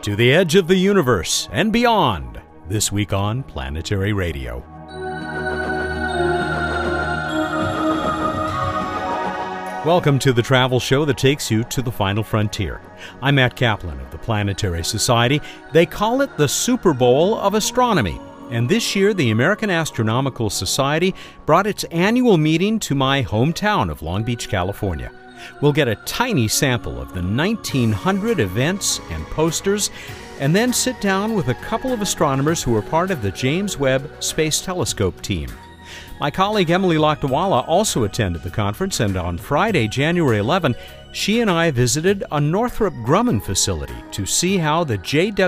to the edge of the universe and beyond, this week on Planetary Radio. Welcome to the travel show that takes you to the final frontier. I'm Matt Kaplan of the Planetary Society. They call it the Super Bowl of astronomy. And this year, the American Astronomical Society brought its annual meeting to my hometown of Long Beach, California. We'll get a tiny sample of the 1,900 events and posters, and then sit down with a couple of astronomers who are part of the James Webb Space Telescope team. My colleague Emily Lakdawalla also attended the conference, and on Friday, January 11, she and I visited a Northrop Grumman facility to see how the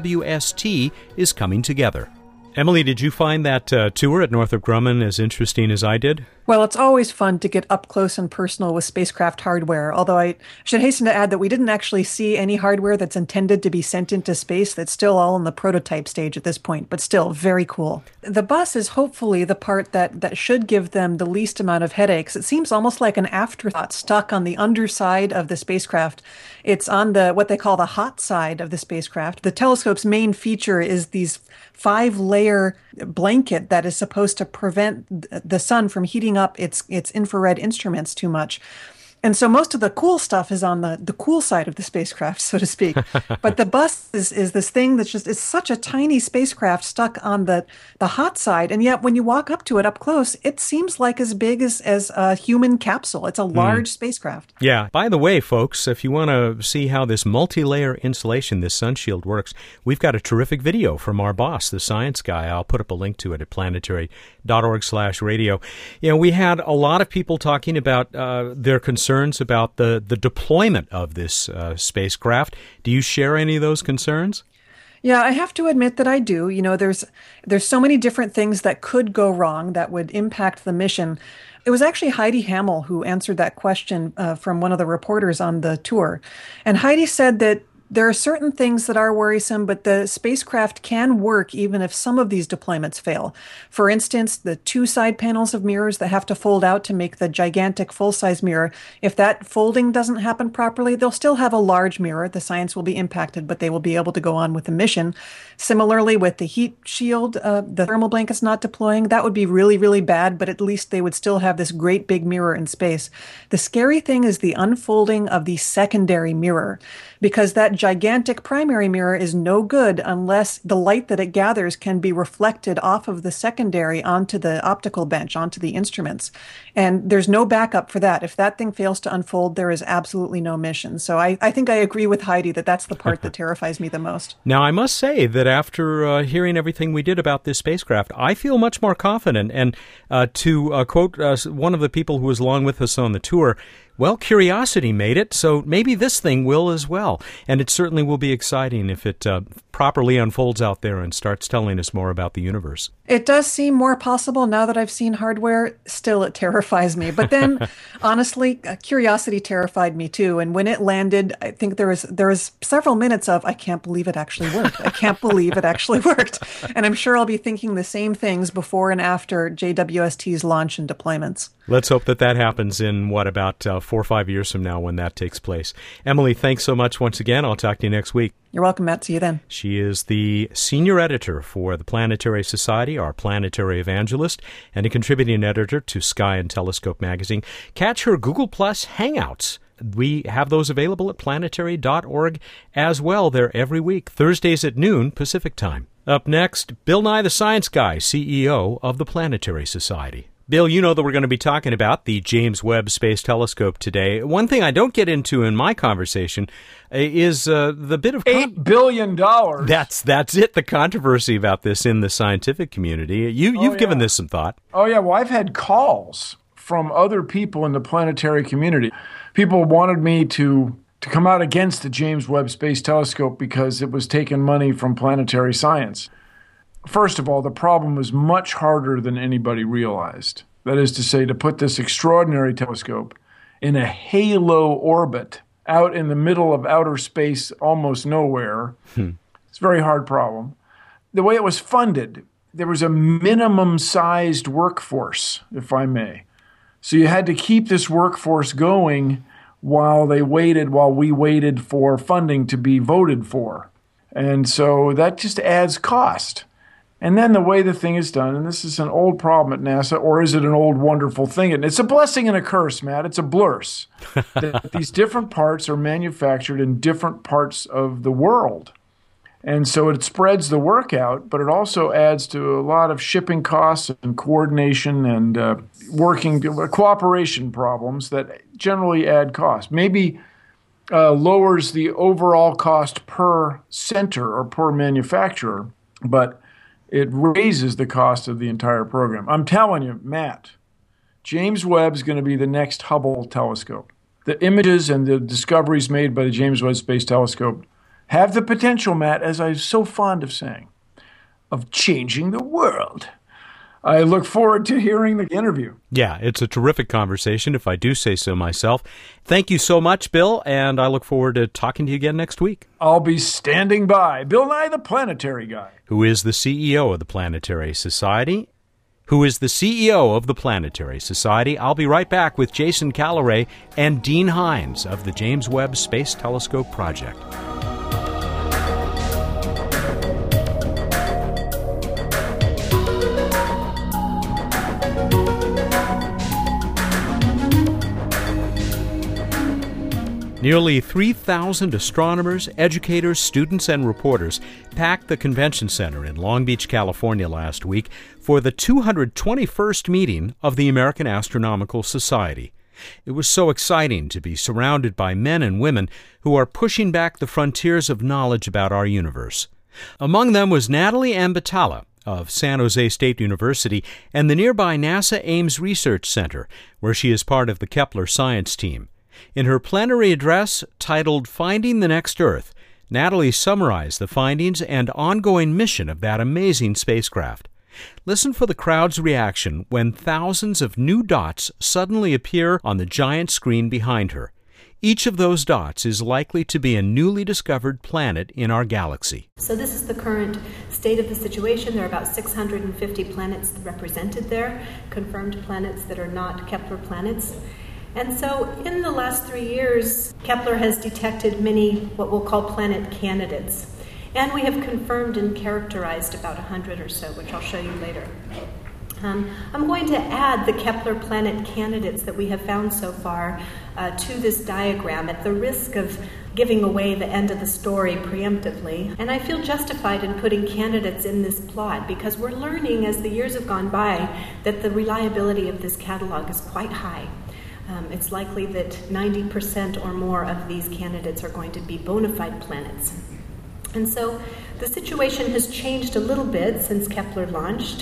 JWST is coming together. Emily, did you find that tour at Northrop Grumman as interesting as I did? Well, it's always fun to get up close and personal with spacecraft hardware, although I should hasten to add that we didn't actually see any hardware that's intended to be sent into space. That's still all in the prototype stage at this point, but still very cool. The bus is hopefully the part that should give them the least amount of headaches. It seems almost like an afterthought stuck on the underside of the spacecraft. It's on what they call the hot side of the spacecraft. The telescope's main feature is these 5-layer blanket that is supposed to prevent the sun from heating up its infrared instruments too much. And so most of the cool stuff is on the cool side of the spacecraft, so to speak. But the bus is this thing that's just, it's such a tiny spacecraft stuck on the hot side. And yet when you walk up to it up close, it seems like as big as a human capsule. It's a large spacecraft. Yeah. By the way, folks, if you want to see how this multi-layer insulation, this sunshield works, we've got a terrific video from our boss, the science guy. I'll put up a link to it at planetary.org/radio. You know, we had a lot of people talking about their concerns about the deployment of this spacecraft. Do you share any of those concerns? Yeah, I have to admit that I do. You know, there's so many different things that could go wrong that would impact the mission. It was actually Heidi Hammel who answered that question from one of the reporters on the tour. And Heidi said that there are certain things that are worrisome, but the spacecraft can work even if some of these deployments fail. For instance, the 2 side panels of mirrors that have to fold out to make the gigantic full-size mirror, if that folding doesn't happen properly, they'll still have a large mirror. The science will be impacted, but they will be able to go on with the mission. Similarly, with the heat shield, the thermal blankets not deploying, that would be really, really bad, but at least they would still have this great big mirror in space. The scary thing is the unfolding of the secondary mirror, because that gigantic primary mirror is no good unless the light that it gathers can be reflected off of the secondary onto the optical bench, onto the instruments. And there's no backup for that. If that thing fails to unfold, there is absolutely no mission. So I think I agree with Heidi that that's the part that terrifies me the most. Now, I must say that after hearing everything we did about this spacecraft, I feel much more confident. And to quote one of the people who was along with us on the tour, well, curiosity made it, so maybe this thing will as well. And it certainly will be exciting if it properly unfolds out there and starts telling us more about the universe. It does seem more possible now that I've seen hardware. Still, it terrifies me. But then, honestly, curiosity terrified me too. And when it landed, I think there was several minutes of, I can't believe it actually worked. I can't believe it actually worked. And I'm sure I'll be thinking the same things before and after JWST's launch and deployments. Let's hope that happens in, about 4 or 5 years from now when that takes place. Emily, thanks so much once again. I'll talk to you next week. You're welcome, Matt. See you then. She is the senior editor for the Planetary Society, our planetary evangelist, and a contributing editor to Sky and Telescope magazine. Catch her Google Plus Hangouts. We have those available at planetary.org as well. They're every week, Thursdays at noon Pacific time. Up next, Bill Nye the Science Guy, CEO of the Planetary Society. Bill, you know that we're going to be talking about the James Webb Space Telescope today. One thing I don't get into in my conversation is the bit of $8 billion. That's it. The controversy about this in the scientific community. You've given this some thought. Oh yeah. Well, I've had calls from other people in the planetary community. People wanted me to come out against the James Webb Space Telescope because it was taking money from planetary science. First of all, the problem was much harder than anybody realized. That is to say, to put this extraordinary telescope in a halo orbit out in the middle of outer space, almost nowhere. It's a very hard problem. The way it was funded, there was a minimum-sized workforce, if I may. So you had to keep this workforce going while we waited for funding to be voted for. And so that just adds cost. And then the way the thing is done, and this is an old problem at NASA, or is it an old wonderful thing? And it's a blessing and a curse, Matt. It's a blurs. That these different parts are manufactured in different parts of the world. And so it spreads the work out, but it also adds to a lot of shipping costs and coordination and cooperation problems that generally add cost. Maybe lowers the overall cost per center or per manufacturer, but it raises the cost of the entire program. I'm telling you, Matt, James Webb is going to be the next Hubble telescope. The images and the discoveries made by the James Webb Space Telescope have the potential, Matt, as I'm so fond of saying, of changing the world. I look forward to hearing the interview. Yeah, it's a terrific conversation, if I do say so myself. Thank you so much, Bill, and I look forward to talking to you again next week. I'll be standing by. Bill Nye, the Planetary Guy. Who is the CEO of the Planetary Society? I'll be right back with Jason Calleray and Dean Hines of the James Webb Space Telescope Project. Nearly 3,000 astronomers, educators, students, and reporters packed the convention center in Long Beach, California last week for the 221st meeting of the American Astronomical Society. It was so exciting to be surrounded by men and women who are pushing back the frontiers of knowledge about our universe. Among them was Natalie Ambatalla of San Jose State University and the nearby NASA Ames Research Center, where she is part of the Kepler science team. In her plenary address titled Finding the Next Earth, Natalie summarized the findings and ongoing mission of that amazing spacecraft. Listen for the crowd's reaction when thousands of new dots suddenly appear on the giant screen behind her. Each of those dots is likely to be a newly discovered planet in our galaxy. So this is the current state of the situation. There are about 650 planets represented there, confirmed planets that are not Kepler planets. And so in the last 3 years, Kepler has detected many what we'll call planet candidates. And we have confirmed and characterized about 100 or so, which I'll show you later. I'm going to add the Kepler planet candidates that we have found so far to this diagram at the risk of giving away the end of the story preemptively. And I feel justified in putting candidates in this plot because we're learning as the years have gone by that the reliability of this catalog is quite high. It's likely that 90% or more of these candidates are going to be bona fide planets. And so the situation has changed a little bit since Kepler launched.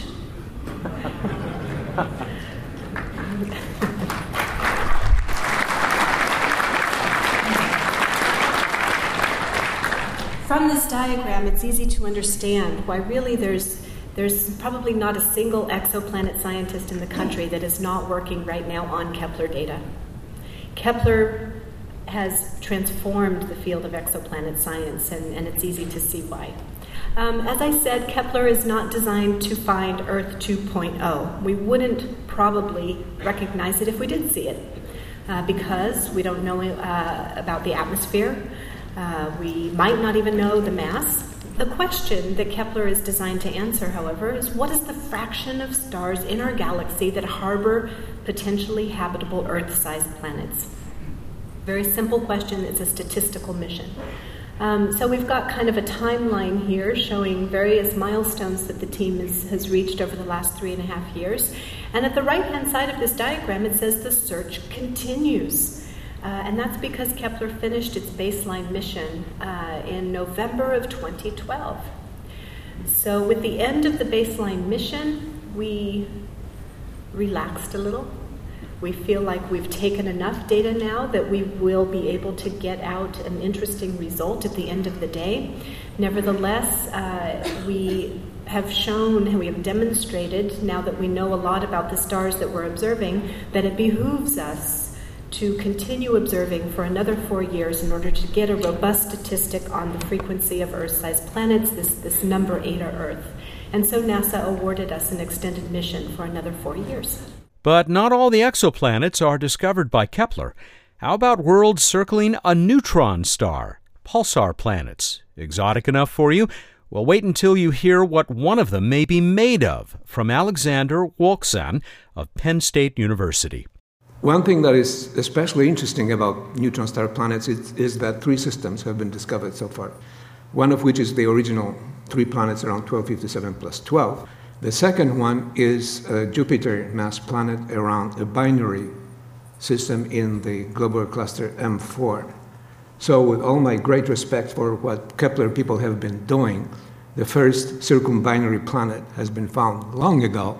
From this diagram, it's easy to understand why really there's probably not a single exoplanet scientist in the country that is not working right now on Kepler data. Kepler has transformed the field of exoplanet science, and it's easy to see why. As I said, Kepler is not designed to find Earth 2.0. We wouldn't probably recognize it if we did see it, because we don't know about the atmosphere. We might not even know the mass. The question that Kepler is designed to answer, however, is what is the fraction of stars in our galaxy that harbor potentially habitable Earth-sized planets? Very simple question. It's a statistical mission. So we've got kind of a timeline here showing various milestones that the team has reached over the last 3.5 years. And at the right-hand side of this diagram, it says the search continues. And that's because Kepler finished its baseline mission in November of 2012. So with the end of the baseline mission, we relaxed a little. We feel like we've taken enough data now that we will be able to get out an interesting result at the end of the day. Nevertheless, we have shown and we have demonstrated, now that we know a lot about the stars that we're observing, that it behooves us to continue observing for another 4 years in order to get a robust statistic on the frequency of Earth-sized planets, this number 8 or Earth. And so NASA awarded us an extended mission for another 4 years. But not all the exoplanets are discovered by Kepler. How about worlds circling a neutron star? pulsar planets. Exotic enough for you? Well, wait until you hear what one of them may be made of from Alexander Wolksan of Penn State University. One thing that is especially interesting about neutron star planets is that 3 systems have been discovered so far, one of which is the original 3 planets around 1257 plus 12. The second one is a Jupiter mass planet around a binary system in the globular cluster M4. So with all my great respect for what Kepler people have been doing, the first circumbinary planet has been found long ago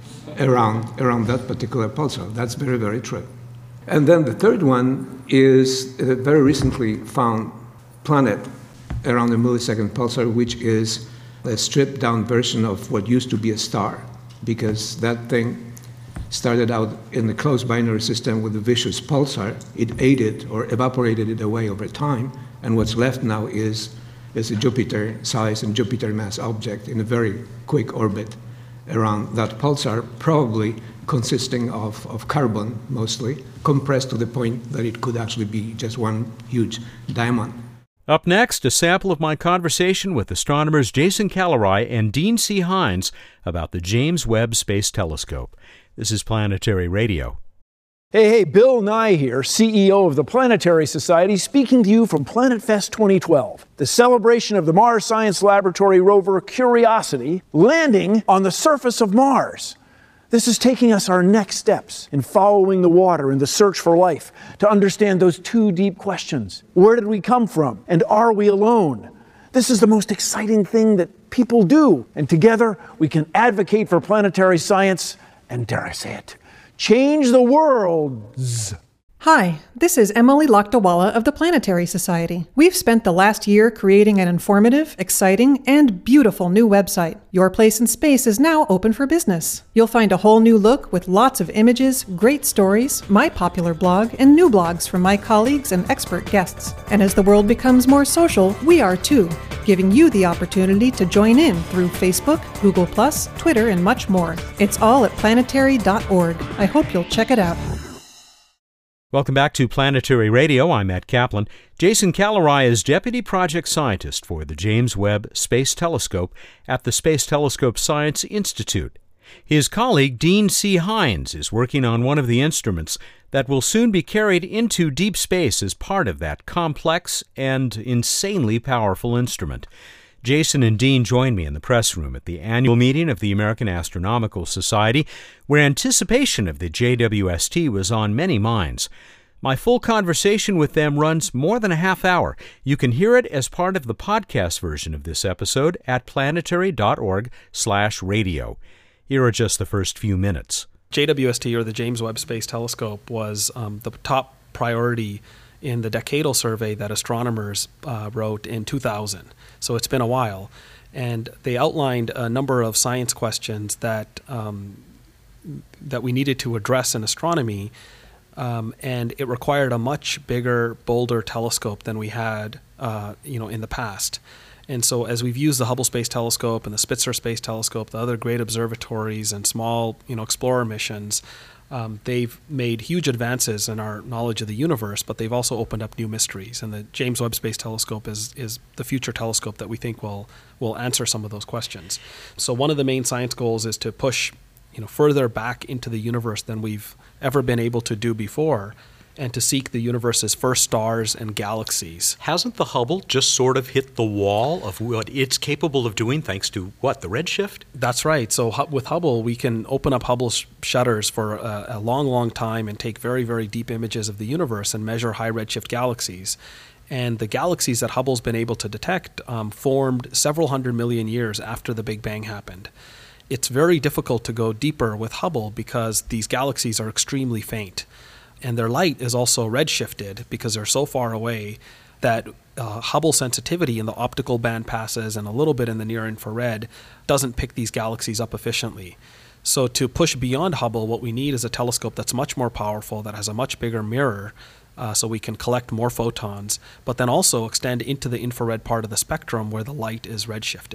around that particular pulsar. That's very, very true. And then the third one is a very recently found planet around the millisecond pulsar, which is a stripped down version of what used to be a star, because that thing started out in the closed binary system with a vicious pulsar. It ate it or evaporated it away over time, and what's left now is a Jupiter size and Jupiter mass object in a very quick orbit around that pulsar, probably consisting of carbon mostly, compressed to the point that it could actually be just one huge diamond. Up next, a sample of my conversation with astronomers Jason Calerai and Dean C. Hines about the James Webb Space Telescope. This is Planetary Radio. Hey, Bill Nye here, CEO of the Planetary Society, speaking to you from Planet Fest 2012, the celebration of the Mars Science Laboratory rover Curiosity landing on the surface of Mars. This is taking us our next steps in following the water in the search for life to understand those 2 deep questions. Where did we come from? And are we alone? This is the most exciting thing that people do. And together we can advocate for planetary science and, dare I say it, change the worlds. Hi, this is Emily Lakdawala of the Planetary Society. We've spent the last year creating an informative, exciting, and beautiful new website. Your Place in Space is now open for business. You'll find a whole new look with lots of images, great stories, my popular blog, and new blogs from my colleagues and expert guests. And as the world becomes more social, we are too, giving you the opportunity to join in through Facebook, Google+, Twitter, and much more. It's all at planetary.org. I hope you'll check it out. Welcome back to Planetary Radio. I'm Matt Kaplan. Jason Calerai is Deputy Project Scientist for the James Webb Space Telescope at the Space Telescope Science Institute. His colleague, Dean C. Hines, is working on one of the instruments that will soon be carried into deep space as part of that complex and insanely powerful instrument. Jason and Dean joined me in the press room at the annual meeting of the American Astronomical Society, where anticipation of the JWST was on many minds. My full conversation with them runs more than a half hour. You can hear it as part of the podcast version of this episode at planetary.org/radio. Here are just the first few minutes. JWST, or the James Webb Space Telescope, was the top priority in the decadal survey that astronomers wrote in 2000. So it's been a while. And they outlined a number of science questions that we needed to address in astronomy. And it required a much bigger, bolder telescope than we had in the past. And so as we've used the Hubble Space Telescope and the Spitzer Space Telescope, the other great observatories and small Explorer missions, they've made huge advances in our knowledge of the universe, but they've also opened up new mysteries. And the James Webb Space Telescope is the future telescope that we think will answer some of those questions. So one of the main science goals is to push further back into the universe than we've ever been able to do before, and to seek the universe's first stars and galaxies. Hasn't the Hubble just sort of hit the wall of what it's capable of doing thanks to, the redshift? That's right. So with Hubble, we can open up Hubble's shutters for a long, long time and take very, very deep images of the universe and measure high redshift galaxies. And the galaxies that Hubble's been able to detect formed several 100 million years after the Big Bang happened. It's very difficult to go deeper with Hubble because these galaxies are extremely faint. And their light is also redshifted because they're so far away that Hubble sensitivity in the optical band passes and a little bit in the near infrared doesn't pick these galaxies up efficiently. So to push beyond Hubble, what we need is a telescope that's much more powerful, that has a much bigger mirror, so we can collect more photons, but then also extend into the infrared part of the spectrum where the light is redshifted.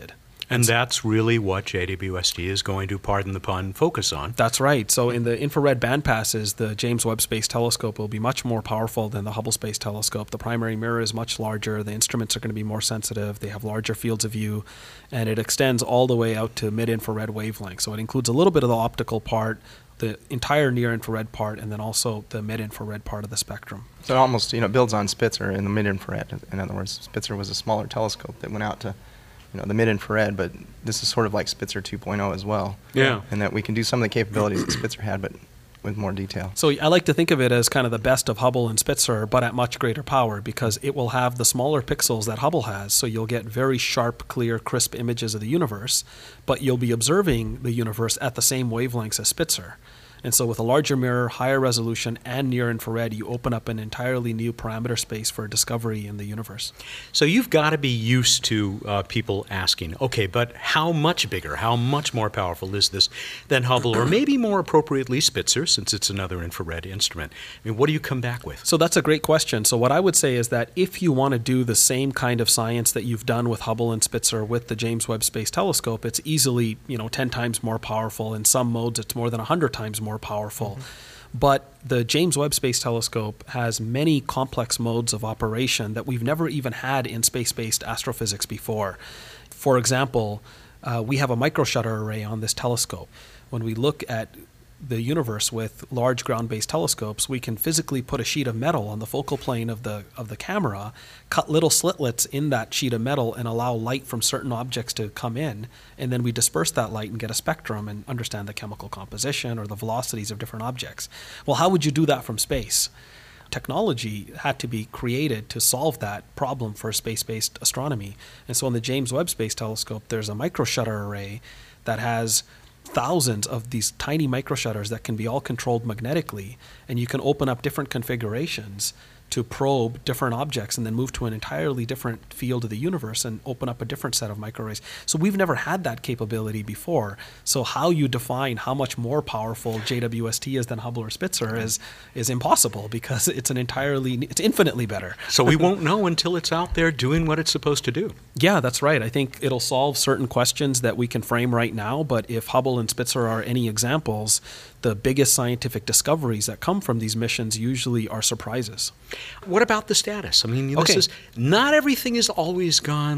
And that's really what JWST is going to, pardon the pun, focus on. That's right. So in the infrared bandpasses, the James Webb Space Telescope will be much more powerful than the Hubble Space Telescope. The primary mirror is much larger. The instruments are going to be more sensitive. They have larger fields of view, and it extends all the way out to mid-infrared wavelength. So it includes a little bit of the optical part, the entire near-infrared part, and then also the mid-infrared part of the spectrum. So it almost builds on Spitzer in the mid-infrared. In other words, Spitzer was a smaller telescope that went out to the mid-infrared, but this is sort of like Spitzer 2.0 as well. Yeah. And that we can do some of the capabilities that Spitzer had, but with more detail. So I like to think of it as kind of the best of Hubble and Spitzer, but at much greater power, because it will have the smaller pixels that Hubble has, so you'll get very sharp, clear, crisp images of the universe, but you'll be observing the universe at the same wavelengths as Spitzer. And so with a larger mirror, higher resolution, and near-infrared, you open up an entirely new parameter space for discovery in the universe. So you've got to be used to people asking, okay, but how much bigger, how much more powerful is this than Hubble, or maybe more appropriately Spitzer, since it's another infrared instrument? I mean, what do you come back with? So that's a great question. So what I would say is that if you want to do the same kind of science that you've done with Hubble and Spitzer with the James Webb Space Telescope, it's easily 10 times more powerful. In some modes, it's more than 100 times more powerful. But the James Webb Space Telescope has many complex modes of operation that we've never even had in space-based astrophysics before. For example, we have a microshutter array on this telescope. When we look at the universe with large ground-based telescopes, we can physically put a sheet of metal on the focal plane of the camera, cut little slitlets in that sheet of metal, and allow light from certain objects to come in, and then we disperse that light and get a spectrum and understand the chemical composition or the velocities of different objects. Well, how would you do that from space? Technology had to be created to solve that problem for space-based astronomy. And so in the James Webb Space Telescope, there's a microshutter array that has thousands of these tiny microshutters that can be all controlled magnetically, and you can open up different configurations to probe different objects and then move to an entirely different field of the universe and open up a different set of microarrays. So we've never had that capability before. So how you define how much more powerful JWST is than Hubble or Spitzer is impossible, because it's infinitely better. So we won't know until it's out there doing what it's supposed to do. Yeah, that's right. I think it'll solve certain questions that we can frame right now, but if Hubble and Spitzer are any examples, the biggest scientific discoveries that come from these missions usually are surprises. What about the status? I mean, not everything has always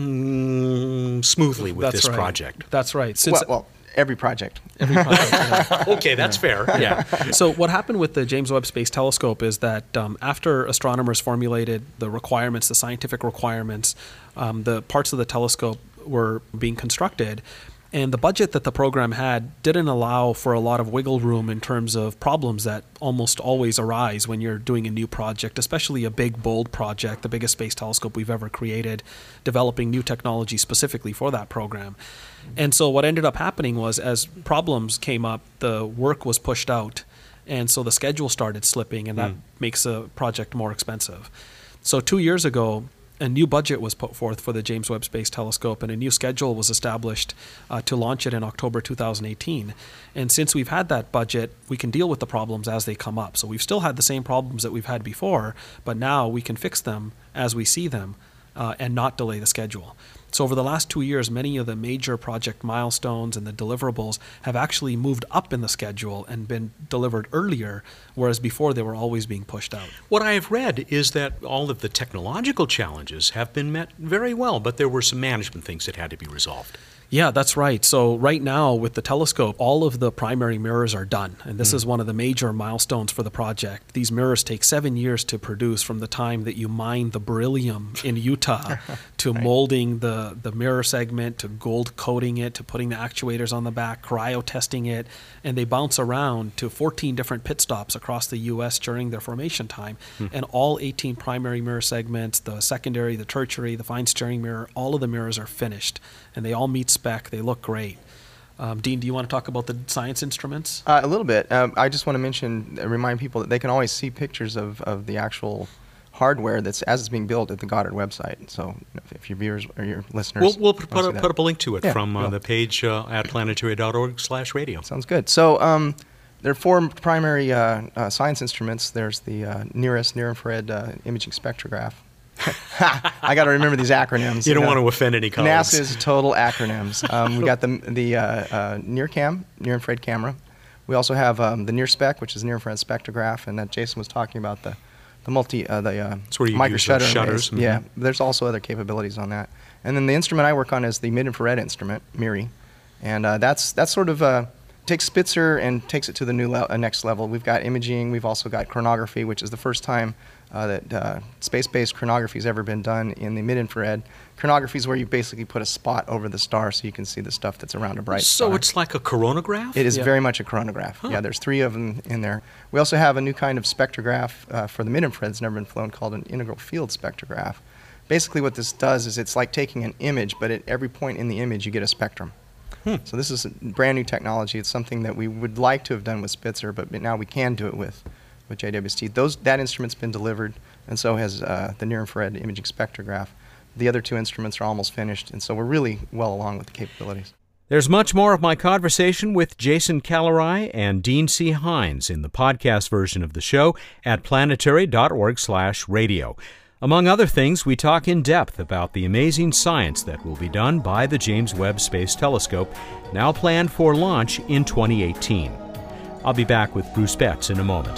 gone smoothly with this project. That's right. Well, every project. Yeah. Okay, that's fair. Yeah. So what happened with the James Webb Space Telescope is that after astronomers formulated the requirements, the scientific requirements, the parts of the telescope were being constructed, and the budget that the program had didn't allow for a lot of wiggle room in terms of problems that almost always arise when you're doing a new project, especially a big, bold project, the biggest space telescope we've ever created, developing new technology specifically for that program. And so what ended up happening was, as problems came up, the work was pushed out, and so the schedule started slipping, and that makes a project more expensive. So 2 years ago, a new budget was put forth for the James Webb Space Telescope, and a new schedule was established to launch it in October 2018. And since we've had that budget, we can deal with the problems as they come up. So we've still had the same problems that we've had before, but now we can fix them as we see them and not delay the schedule. So over the last 2 years, many of the major project milestones and the deliverables have actually moved up in the schedule and been delivered earlier, whereas before they were always being pushed out. What I have read is that all of the technological challenges have been met very well, but there were some management things that had to be resolved. Yeah, that's right. So right now with the telescope, all of the primary mirrors are done. And this is one of the major milestones for the project. These mirrors take 7 years to produce, from the time that you mine the beryllium in Utah to molding the mirror segment, to gold coating it, to putting the actuators on the back, cryo testing it. And they bounce around to 14 different pit stops across the U.S. during their formation time. And all 18 primary mirror segments, the secondary, the tertiary, the fine steering mirror, all of the mirrors are finished. And they all meet spec. They look great. Dean, do you want to talk about the science instruments? A little bit. I just want to remind people that they can always see pictures of the actual hardware that's as it's being built at the Goddard website. So if your viewers or your listeners... We'll put up a link to it from the page at planetary.org/radio. Sounds good. So there are four primary science instruments. There's the near-infrared imaging spectrograph. I got to remember these acronyms. You don't want to offend any colleagues. NASA is total acronyms. We got the NIRCam, near infrared camera. We also have the NIRSpec, which is near infrared spectrograph, and that Jason was talking about the It's where you micro use those shutters. Mm-hmm. Yeah, there's also other capabilities on that. And then the instrument I work on is the mid-infrared instrument, MIRI, and that's sort of takes Spitzer and takes it to the next level. We've got imaging. We've also got chronography, which is the first time that space-based chronography has ever been done in the mid-infrared. Chronography is where you basically put a spot over the star so you can see the stuff that's around a bright star. So it's like a coronagraph? It is very much a chronograph. Huh. Yeah, there's 3 of them in there. We also have a new kind of spectrograph for the mid-infrared that's never been flown called an integral field spectrograph. Basically what this does is it's like taking an image, but at every point in the image you get a spectrum. So this is a brand new technology. It's something that we would like to have done with Spitzer, but now we can do it with JWST. That instrument's been delivered, and so has the near-infrared imaging spectrograph. The other 2 instruments are almost finished, and so we're really well along with the capabilities. There's much more of my conversation with Jason Callery and Dean C. Hines in the podcast version of the show at planetary.org/radio. Among other things, we talk in depth about the amazing science that will be done by the James Webb Space Telescope, now planned for launch in 2018. I'll be back with Bruce Betts in a moment.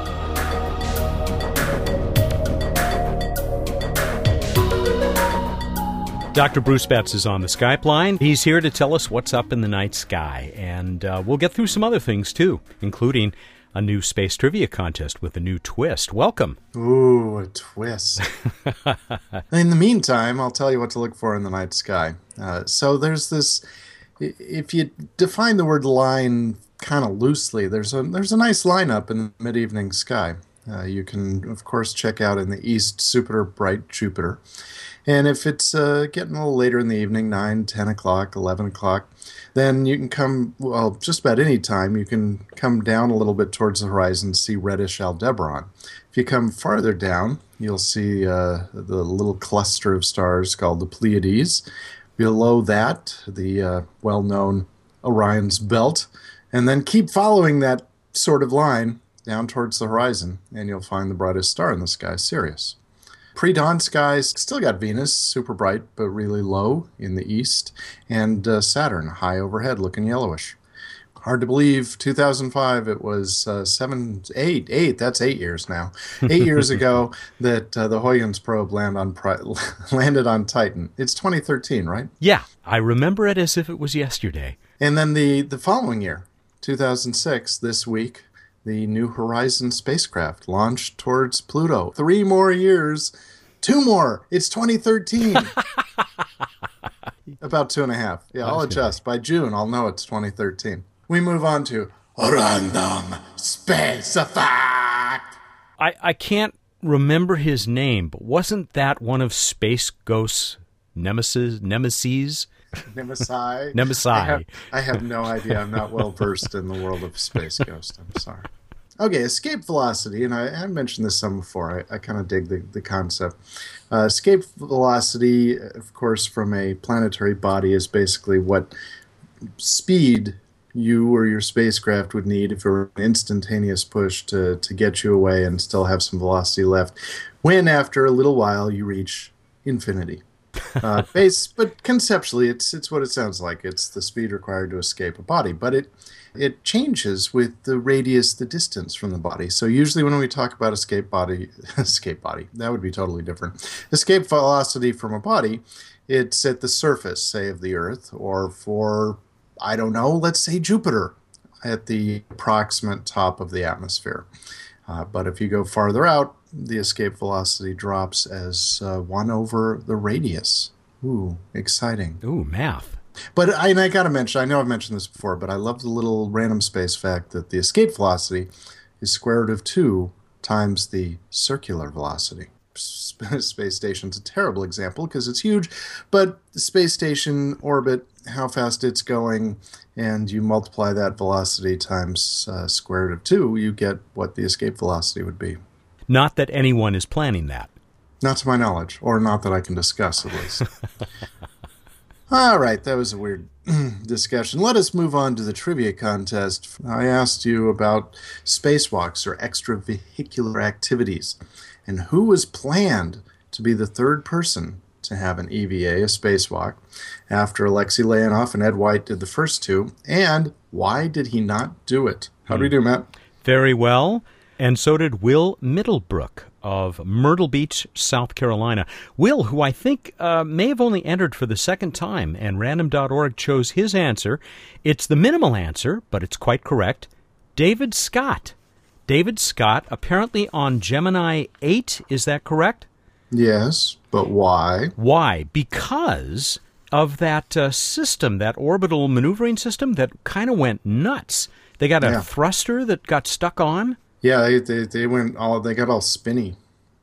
Dr. Bruce Betts is on the Skype line. He's here to tell us what's up in the night sky, and we'll get through some other things, too, including a new space trivia contest with a new twist. Welcome. Ooh, a twist. In the meantime, I'll tell you what to look for in the night sky. So there's this, if you define the word line kind of loosely, there's a nice lineup in the mid-evening sky. You can, of course, check out in the east super bright Jupiter. And if it's getting a little later in the evening, 9, 10 o'clock, 11 o'clock, then you can come, well, just about any time, you can come down a little bit towards the horizon and see reddish Aldebaran. If you come farther down, you'll see the little cluster of stars called the Pleiades. Below that, the well-known Orion's Belt. And then keep following that sort of line down towards the horizon, and you'll find the brightest star in the sky, Sirius. Pre-dawn skies still got Venus, super bright but really low in the east, and Saturn, high overhead, looking yellowish. Hard to believe, 2005, it was 8 years now. 8 years ago that the Huygens probe landed on Titan. It's 2013, right? Yeah, I remember it as if it was yesterday. And then the following year, 2006, this week, the New Horizons spacecraft launched towards Pluto. 3 more years. 2 more. It's 2013. About 2.5. Yeah, I'll adjust. By June, I'll know it's 2013. We move on to Random Space Fact. I can't remember his name, but wasn't that one of Space Ghost's nemesis? Nemesi. I have no idea. I'm not well versed in the world of Space Ghost. I'm sorry. Okay, escape velocity, and I mentioned this some before. I kind of dig the concept. Escape velocity, of course, from a planetary body is basically what speed you or your spacecraft would need if it were an instantaneous push to get you away and still have some velocity left, when after a little while you reach infinity. But conceptually, it's what it sounds like. It's the speed required to escape a body, but it changes with the radius, the distance from the body. So usually when we talk about escape body, that would be totally different. Escape velocity from a body, it's at the surface, say, of the Earth, or for, I don't know, let's say Jupiter, at the approximate top of the atmosphere. But if you go farther out, the escape velocity drops as 1 over the radius. Ooh, exciting. Ooh, math. But I got to mention, I know I've mentioned this before, but I love the little random space fact that the escape velocity is square root of 2 times the circular velocity. Space station's a terrible example because it's huge, but the space station orbit, how fast it's going, and you multiply that velocity times square root of 2, you get what the escape velocity would be. Not that anyone is planning that. Not to my knowledge, or not that I can discuss, at least. All right, that was a weird discussion. Let us move on to the trivia contest. I asked you about spacewalks or extravehicular activities, and who was planned to be the third person to have an EVA, a spacewalk, after Alexei Leonov and Ed White did the first two? And why did he not do it? How do we do, Matt? Very well. And so did Will Middlebrook of Myrtle Beach, South Carolina. Will, who I think may have only entered for the second time, and Random.org chose his answer. It's the minimal answer, but it's quite correct. David Scott. David Scott, apparently on Gemini 8, is that correct? Yes, but why? Why? Because of that system, that orbital maneuvering system that kind of went nuts. They got a thruster that got stuck on. Yeah, they went all, they got all spinny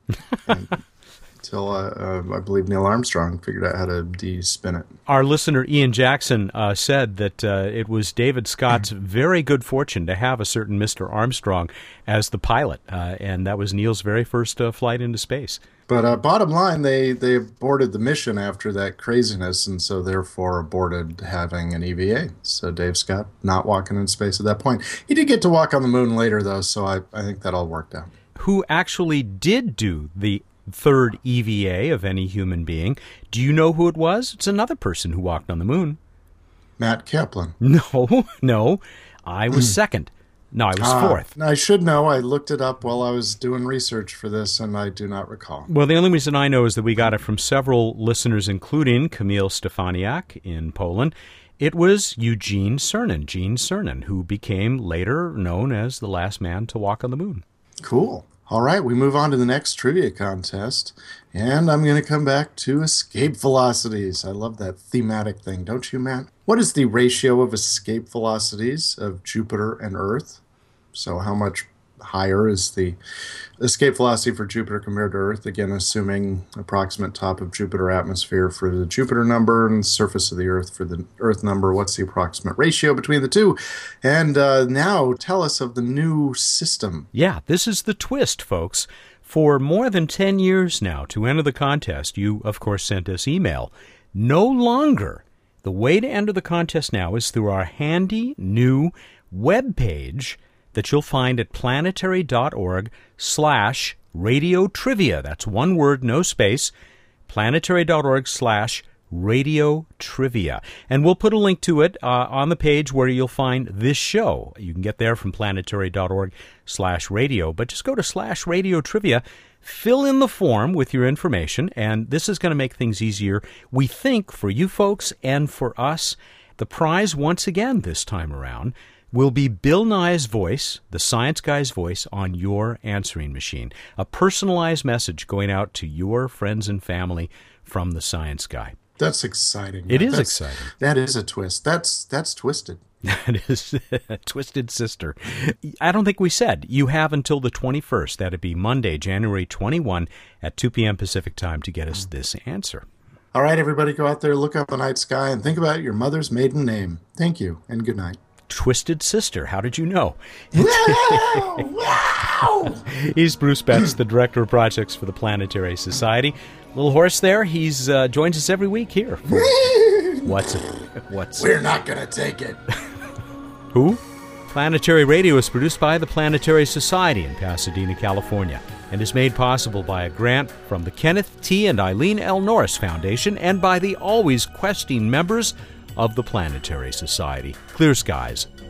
until I believe Neil Armstrong figured out how to de-spin it. Our listener Ian Jackson said that it was David Scott's very good fortune to have a certain Mr. Armstrong as the pilot, and that was Neil's very first flight into space. But bottom line, they aborted the mission after that craziness, and so therefore aborted having an EVA. So Dave Scott not walking in space at that point. He did get to walk on the moon later, though, so I think that all worked out. Who actually did do the third EVA of any human being? Do you know who it was? It's another person who walked on the moon. Matt Kaplan. No. I was second. No, I was fourth. I should know. I looked it up while I was doing research for this, and I do not recall. Well, the only reason I know is that we got it from several listeners, including Kamil Stefaniak in Poland. It was Eugene Cernan, Gene Cernan, who became later known as the last man to walk on the moon. Cool. All right, we move on to the next trivia contest, and I'm going to come back to escape velocities. I love that thematic thing, don't you, Matt? What is the ratio of escape velocities of Jupiter and Earth? So how much higher is the escape velocity for Jupiter compared to Earth? Again, assuming approximate top of Jupiter atmosphere for the Jupiter number and surface of the Earth for the Earth number. What's the approximate ratio between the two? And now tell us of the new system. Yeah, this is the twist, folks. For more than 10 years now, to enter the contest, you, of course, sent us email. No longer. The way to enter the contest now is through our handy new web page that you'll find at planetary.org/radio trivia. That's one word, no space. planetary.org/radio trivia. And we'll put a link to it on the page where you'll find this show. You can get there from planetary.org/radio, but just go to /radio trivia. Fill in the form with your information, and this is going to make things easier, we think, for you folks and for us. The prize, once again this time around, will be Bill Nye's voice, the science guy's voice, on your answering machine. A personalized message going out to your friends and family from the science guy. That's exciting. It is exciting. That is a twist. That's twisted. That is a twisted sister. I don't think we said you have until the 21st. That'd be Monday, January 21 at 2 p.m. Pacific time to get us this answer. All right, everybody, go out there, look up the night sky, and think about your mother's maiden name. Thank you, and good night. Twisted sister. How did you know? Wow! He's Bruce Betts, the Director of Projects for the Planetary Society. Little horse there. He's joins us every week here. What's We're not going to take it. Who? Planetary Radio is produced by the Planetary Society in Pasadena, California, and is made possible by a grant from the Kenneth T. and Eileen L. Norris Foundation and by the always questing members of the Planetary Society. Clear skies